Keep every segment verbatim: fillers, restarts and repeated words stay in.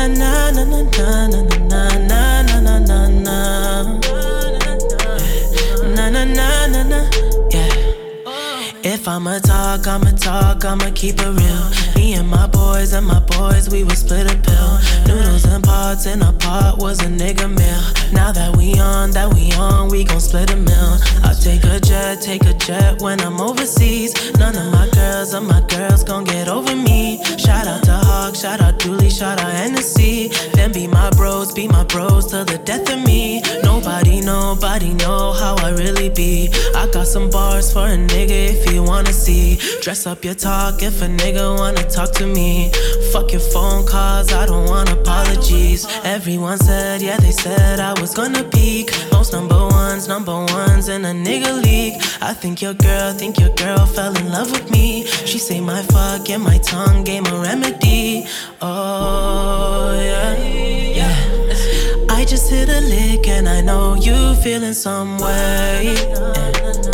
na na na na na na na na na na na na na na na na na. Yeah. If I'ma talk, I'ma talk, I'ma keep it real. Me and my boys and my boys, we would split a pill. Noodles and pots in a pot was a nigga meal. Now that we on, that we on, we gon' split a meal. I'll take a jet, take a jet when I'm overseas. None of my girls or my girls gon' get over me. Shout out to Hawk, shout out Dooley, shout out Hennessy. Them be my bros, be my bros till the death of me. Nobody, nobody know how I really be. I got some bars for a nigga if you wanna see. Dress up your talk if a nigga wanna talk to me. Fuck your phone calls, I don't want apologies. Everyone said, yeah, they said I was gonna peak. Most number ones, number ones in a nigga league. I think your girl, think your girl fell in love with me. She say my fuck and my tongue gave a remedy. Oh, yeah, yeah. I just hit a lick and I know you feeling some way. Yeah.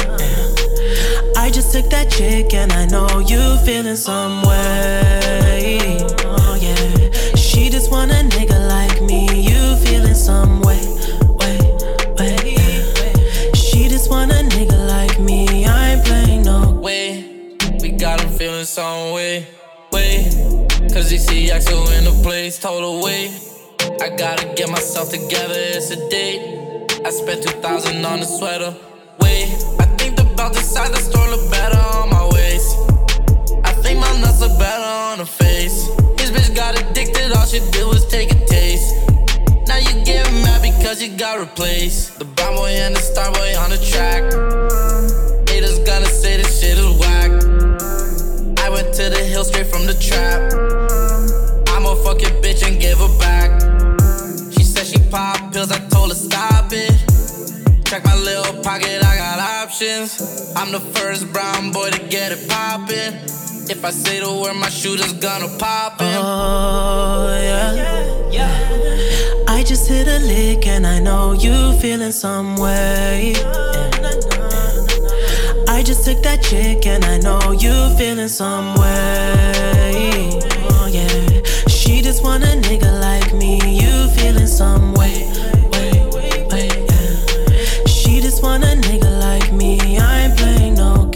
I just took that chick and I know you feeling some way. Oh yeah, she just want a nigga like me. You feeling some way, way, way. Yeah. She just want a nigga like me. I ain't playing no way. We got him feeling some way, way. Cause he see Axel in the place, total way. I gotta get myself together, it's a date. I spent two thousand on the sweater, way. About the side, the store look better on my waist. I think my nuts look better on her face. His bitch got addicted, all she did was take a taste. Now you getting mad because you got replaced. The brown boy and the star boy on the track. Haters gonna say this shit is whack. I went to the hill straight from the trap. I'ma fuck your bitch and give her back. She said she pop pills, I told her stop it. Check my little pocket, I got options. I'm the first brown boy to get it poppin'. If I say the word, my shooter's gonna pop it. Oh, yeah, yeah. I just hit a lick and I know you feeling some way. Yeah. I just took that chick and I know you feeling some way. Oh, yeah. She just want a nigga like me. You feeling some way.